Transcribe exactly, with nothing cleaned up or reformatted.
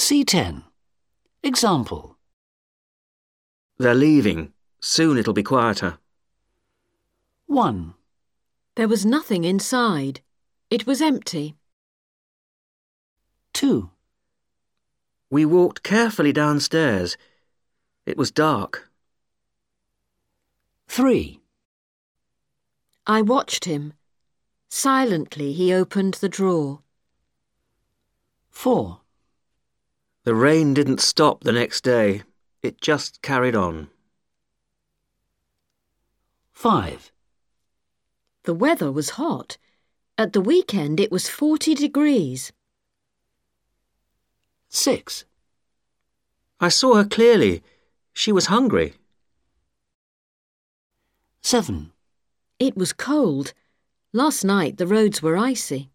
C ten. Example. They're leaving. Soon it'll be quieter. one. There was nothing inside. It was empty. two. We walked carefully downstairs. It was dark. three. I watched him. Silently he opened the drawer. four. The rain didn't stop the next day. It just carried on. five. The weather was hot. At the weekend it was forty degrees. six. I saw her clearly. She was hungry. seven. It was cold. Last night the roads were icy.